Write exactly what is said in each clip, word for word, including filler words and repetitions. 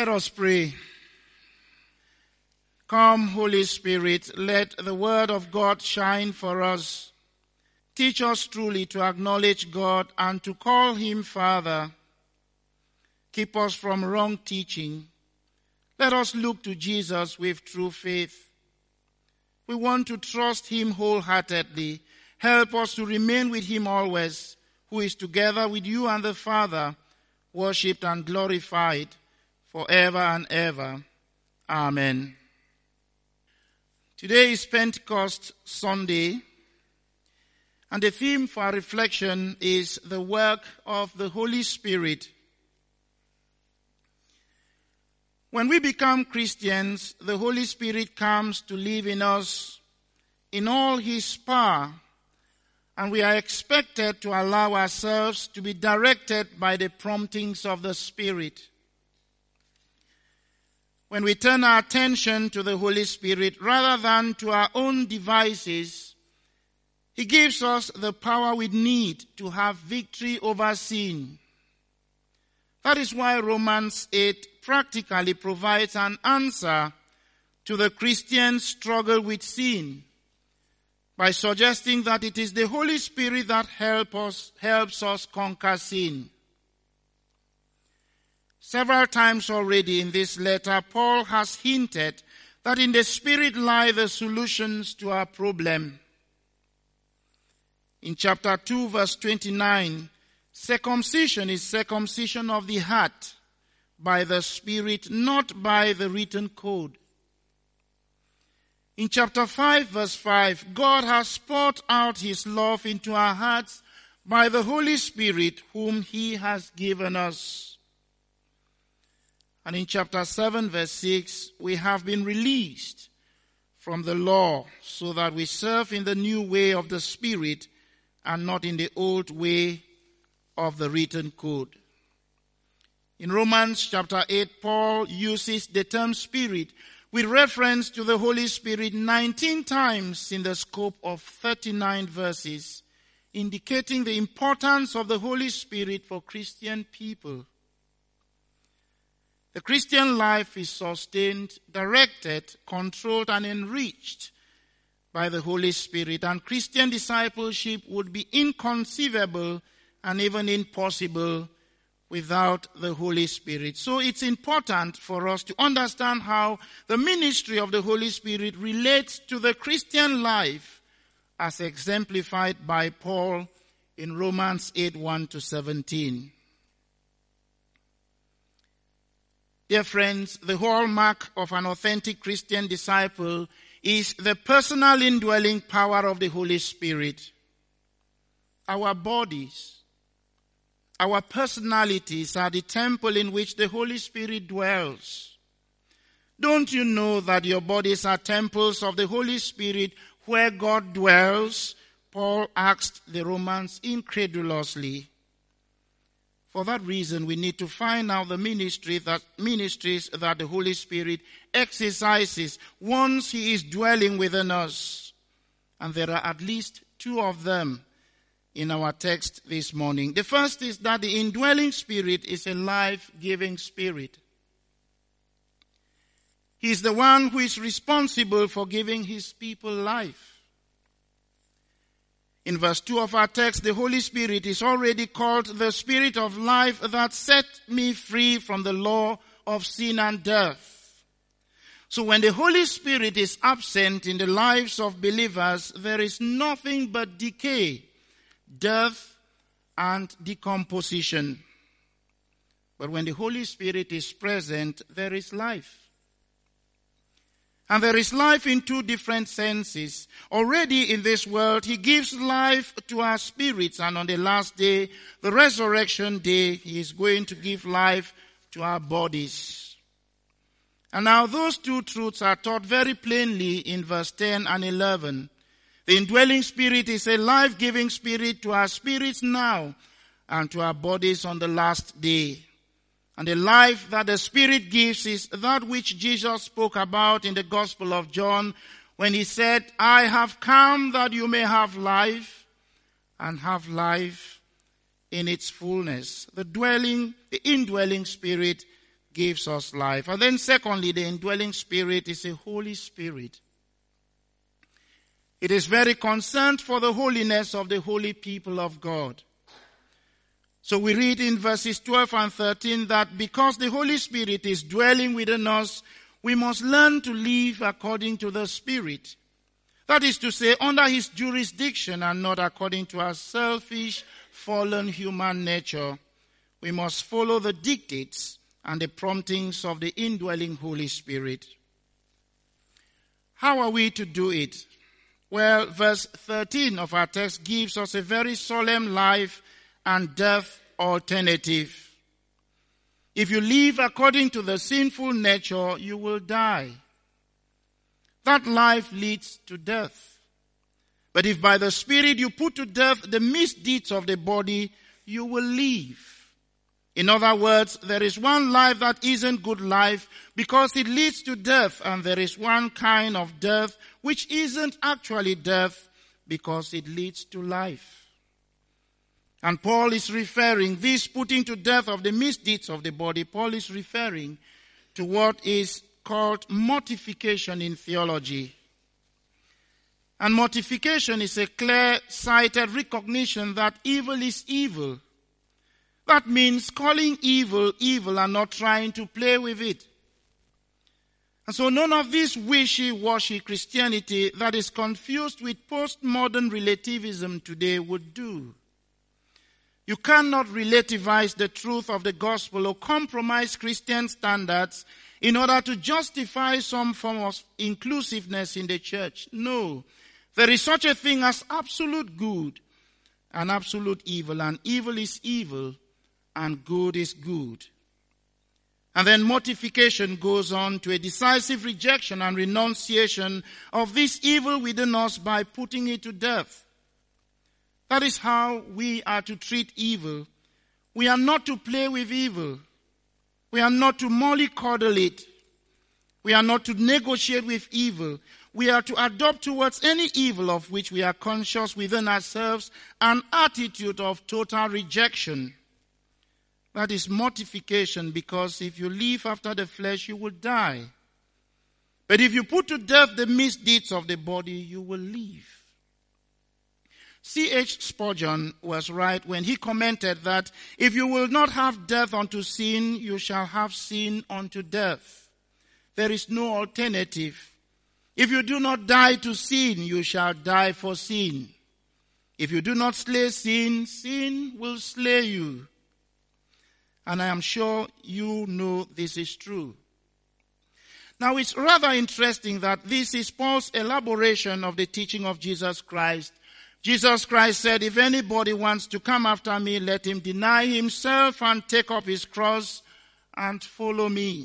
Let us pray. Come, Holy Spirit, let the word of God shine for us. Teach us truly to acknowledge God and to call him Father. Keep us from wrong teaching. Let us look to Jesus with true faith. We want to trust him wholeheartedly. Help us to remain with him always, who is together with you and the Father, worshipped and glorified forever and ever. Amen. Today is Pentecost Sunday, and the theme for our reflection is the work of the Holy Spirit. When we become Christians, the Holy Spirit comes to live in us in all his power, and we are expected to allow ourselves to be directed by the promptings of the Spirit. When we turn our attention to the Holy Spirit rather than to our own devices, he gives us the power we need to have victory over sin. That is why Romans eight practically provides an answer to the Christian struggle with sin by suggesting that it is the Holy Spirit that help us, helps us conquer sin. Several times already in this letter, Paul has hinted that in the Spirit lie the solutions to our problem. In chapter two, verse twenty-nine, circumcision is circumcision of the heart by the Spirit, not by the written code. In chapter five, verse five, God has poured out his love into our hearts by the Holy Spirit whom he has given us. And in chapter seven, verse six, we have been released from the law so that we serve in the new way of the Spirit and not in the old way of the written code. In Romans chapter eight, Paul uses the term Spirit with reference to the Holy Spirit nineteen times in the scope of thirty-nine verses, indicating the importance of the Holy Spirit for Christian people. The Christian life is sustained, directed, controlled, and enriched by the Holy Spirit, and Christian discipleship would be inconceivable and even impossible without the Holy Spirit. So it's important for us to understand how the ministry of the Holy Spirit relates to the Christian life as exemplified by Paul in Romans eight, one to seventeen. Dear friends, the hallmark of an authentic Christian disciple is the personal indwelling power of the Holy Spirit. Our bodies, our personalities are the temple in which the Holy Spirit dwells. Don't you know that your bodies are temples of the Holy Spirit where God dwells? Paul asked the Romans incredulously. For that reason, we need to find out the ministry that, ministries that the Holy Spirit exercises once he is dwelling within us. And there are at least two of them in our text this morning. The first is that the indwelling Spirit is a life-giving Spirit. He is the one who is responsible for giving his people life. In verse two of our text, the Holy Spirit is already called the Spirit of life that set me free from the law of sin and death. So when the Holy Spirit is absent in the lives of believers, there is nothing but decay, death, and decomposition. But when the Holy Spirit is present, there is life. And there is life in two different senses. Already in this world, he gives life to our spirits. And on the last day, the resurrection day, he is going to give life to our bodies. And now those two truths are taught very plainly in verse ten and eleven. The indwelling Spirit is a life-giving Spirit to our spirits now and to our bodies on the last day. And the life that the Spirit gives is that which Jesus spoke about in the Gospel of John when he said, I have come that you may have life and have life in its fullness. The dwelling, the indwelling Spirit gives us life. And then secondly, the indwelling Spirit is a Holy Spirit. It is very concerned for the holiness of the holy people of God. So we read in verses twelve and thirteen that because the Holy Spirit is dwelling within us, we must learn to live according to the Spirit. That is to say, under His jurisdiction and not according to our selfish, fallen human nature. We must follow the dictates and the promptings of the indwelling Holy Spirit. How are we to do it? Well, verse thirteen of our text gives us a very solemn life and death alternative. If you live according to the sinful nature, you will die. That life leads to death. But if by the Spirit you put to death the misdeeds of the body, you will live. In other words, there is one life that isn't good life because it leads to death, and there is one kind of death which isn't actually death because it leads to life. And Paul is referring, this putting to death of the misdeeds of the body, Paul is referring to what is called mortification in theology. And mortification is a clear-sighted recognition that evil is evil. That means calling evil evil and not trying to play with it. And so none of this wishy-washy Christianity that is confused with postmodern relativism today would do. You cannot relativize the truth of the gospel or compromise Christian standards in order to justify some form of inclusiveness in the church. No. There is such a thing as absolute good and absolute evil, and evil is evil and good is good. And then mortification goes on to a decisive rejection and renunciation of this evil within us by putting it to death. That is how we are to treat evil. We are not to play with evil. We are not to mollycoddle it. We are not to negotiate with evil. We are to adopt towards any evil of which we are conscious within ourselves an attitude of total rejection. That is mortification, because if you live after the flesh, you will die. But if you put to death the misdeeds of the body, you will live. C H Spurgeon was right when he commented that if you will not have death unto sin, you shall have sin unto death. There is no alternative. If you do not die to sin, you shall die for sin. If you do not slay sin, sin will slay you. And I am sure you know this is true. Now it's rather interesting that this is Paul's elaboration of the teaching of Jesus Christ. Jesus Christ said, if anybody wants to come after me, let him deny himself and take up his cross and follow me.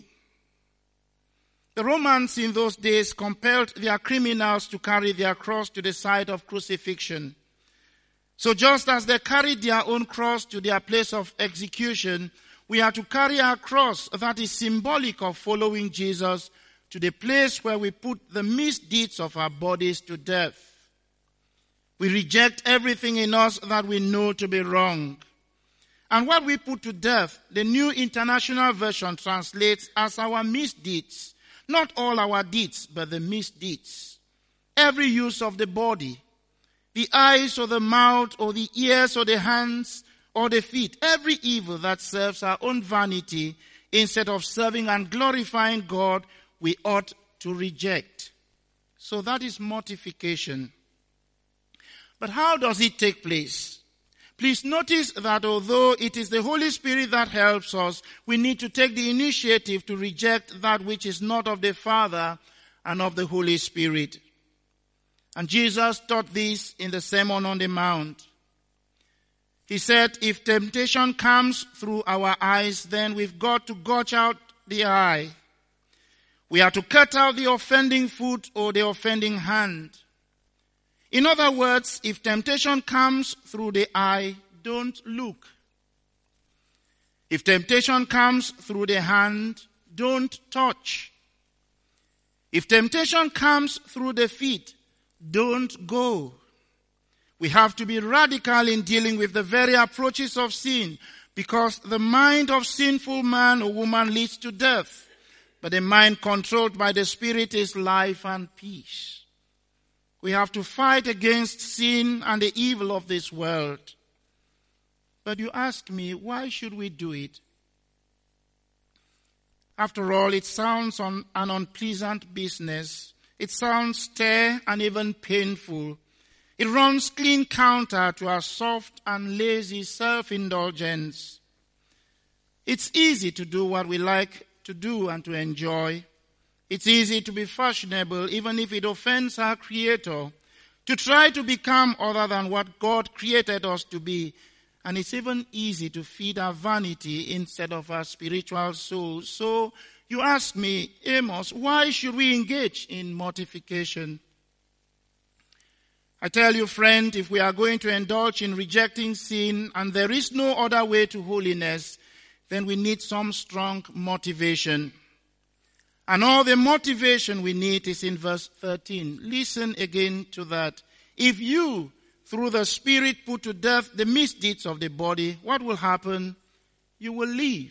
The Romans in those days compelled their criminals to carry their cross to the site of crucifixion. So just as they carried their own cross to their place of execution, we are to carry our cross that is symbolic of following Jesus to the place where we put the misdeeds of our bodies to death. We reject everything in us that we know to be wrong. And what we put to death, the New International Version translates as our misdeeds. Not all our deeds, but the misdeeds. Every use of the body, the eyes or the mouth or the ears or the hands or the feet, every evil that serves our own vanity instead of serving and glorifying God, we ought to reject. So that is mortification. But how does it take place? Please notice that although it is the Holy Spirit that helps us, we need to take the initiative to reject that which is not of the Father and of the Holy Spirit. And Jesus taught this in the Sermon on the Mount. He said, if temptation comes through our eyes, then we've got to gouge out the eye. We are to cut out the offending foot or the offending hand. In other words, if temptation comes through the eye, don't look. If temptation comes through the hand, don't touch. If temptation comes through the feet, don't go. We have to be radical in dealing with the very approaches of sin, Because the mind of sinful man or woman leads to death, but a mind controlled by the Spirit is life and peace. We have to fight against sin and the evil of this world. But you ask me, why should we do it? After all, it sounds on an unpleasant business. It sounds stale and even painful. It runs clean counter to our soft and lazy self-indulgence. It's easy to do what we like to do and to enjoy. It's easy to be fashionable even if it offends our Creator, to try to become other than what God created us to be. And it's even easy to feed our vanity instead of our spiritual soul. So you ask me, Amos, why should we engage in mortification? I tell you, friend, if we are going to indulge in rejecting sin and there is no other way to holiness, then we need some strong motivation. And all the motivation we need is in verse thirteen. Listen again to that. If you, through the Spirit, put to death the misdeeds of the body, what will happen? You will live.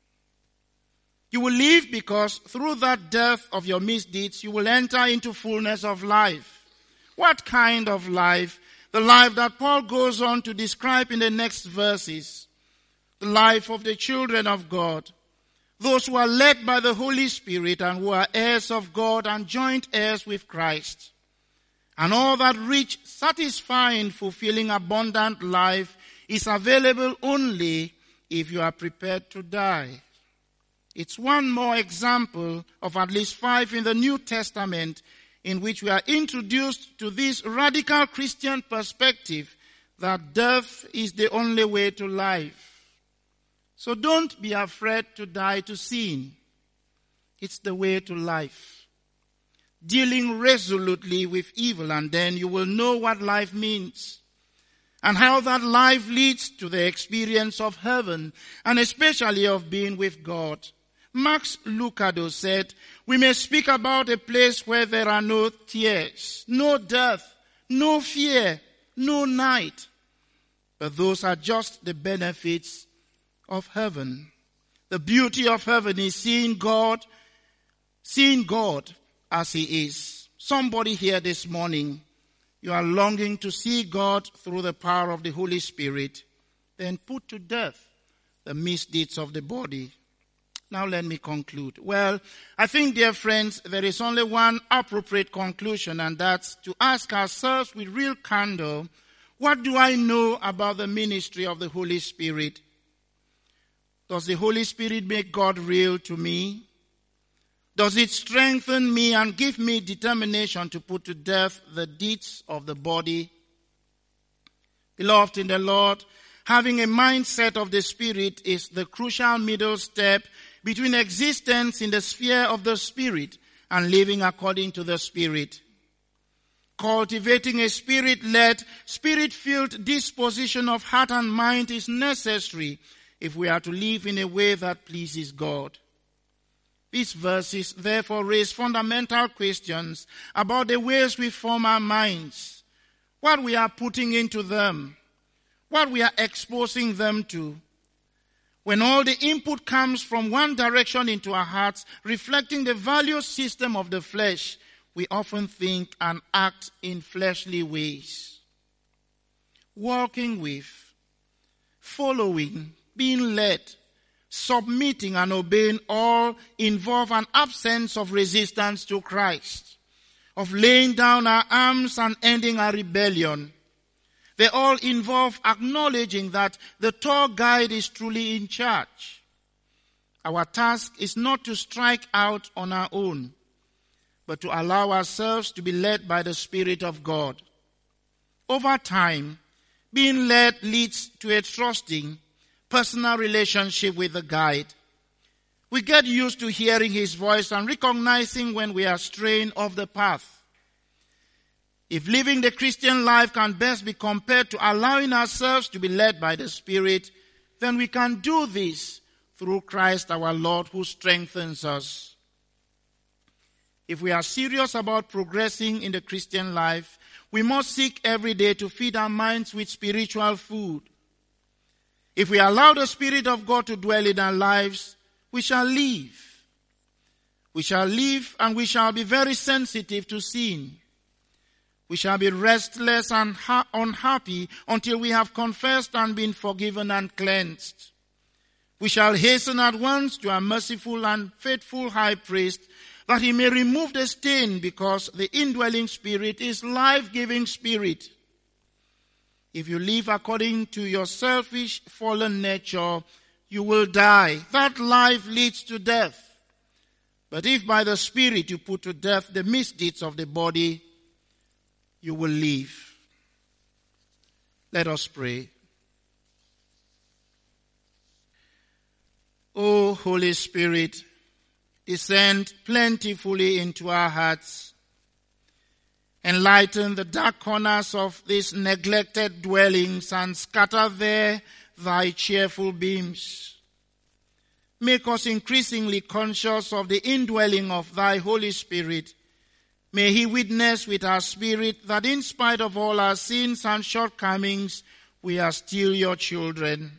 You will live because through that death of your misdeeds, you will enter into fullness of life. What kind of life? The life that Paul goes on to describe in the next verses. The life of the children of God. Those who are led by the Holy Spirit and who are heirs of God and joint heirs with Christ. And all that rich, satisfying, fulfilling, abundant life is available only if you are prepared to die. It's one more example of at least five in the New Testament in which we are introduced to this radical Christian perspective that death is the only way to life. So don't be afraid to die to sin. It's the way to life. Dealing resolutely with evil, and then you will know what life means and how that life leads to the experience of heaven and especially of being with God. Max Lucado said, we may speak about a place where there are no tears, no death, no fear, no night. But those are just the benefits of heaven. The beauty of heaven is seeing God, seeing God as He is. Somebody here this morning, you are longing to see God through the power of the Holy Spirit. Then put to death the misdeeds of the body. Now let me conclude. Well, I think, dear friends, there is only one appropriate conclusion, and that's to ask ourselves with real candor, what do I know about the ministry of the Holy Spirit? Does the Holy Spirit make God real to me? Does it strengthen me and give me determination to put to death the deeds of the body? Beloved in the Lord, having a mindset of the Spirit is the crucial middle step between existence in the sphere of the Spirit and living according to the Spirit. Cultivating a Spirit-led, Spirit-filled disposition of heart and mind is necessary if we are to live in a way that pleases God. These verses therefore raise fundamental questions about the ways we form our minds, what we are putting into them, what we are exposing them to. When all the input comes from one direction into our hearts, reflecting the value system of the flesh, we often think and act in fleshly ways. Walking with, following, being led, submitting and obeying all involve an absence of resistance to Christ, of laying down our arms and ending our rebellion. They all involve acknowledging that the tour guide is truly in charge. Our task is not to strike out on our own, but to allow ourselves to be led by the Spirit of God. Over time, being led leads to a trusting, personal relationship with the guide. We get used to hearing his voice and recognizing when we are straying off the path. If living the Christian life can best be compared to allowing ourselves to be led by the Spirit, then we can do this through Christ our Lord who strengthens us. If we are serious about progressing in the Christian life, we must seek every day to feed our minds with spiritual food. If we allow the Spirit of God to dwell in our lives, we shall live. We shall live and we shall be very sensitive to sin. We shall be restless and ha- unhappy until we have confessed and been forgiven and cleansed. We shall hasten at once to our merciful and faithful high priest, that he may remove the stain, because the indwelling Spirit is life-giving Spirit. If you live according to your selfish, fallen nature, you will die. That life leads to death. But if by the Spirit you put to death the misdeeds of the body, you will live. Let us pray. O Holy Spirit, descend plentifully into our hearts. Enlighten the dark corners of these neglected dwellings and scatter there thy cheerful beams. Make us increasingly conscious of the indwelling of thy Holy Spirit. May he witness with our spirit that in spite of all our sins and shortcomings, we are still your children.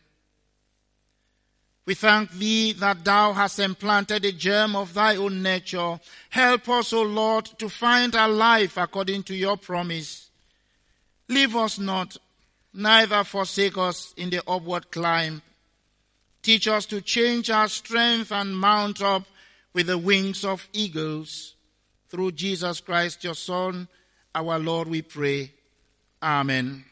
We thank thee that thou hast implanted a germ of thy own nature. Help us, O Lord, to find our life according to your promise. Leave us not, neither forsake us in the upward climb. Teach us to change our strength and mount up with the wings of eagles. Through Jesus Christ, your Son, our Lord, we pray. Amen.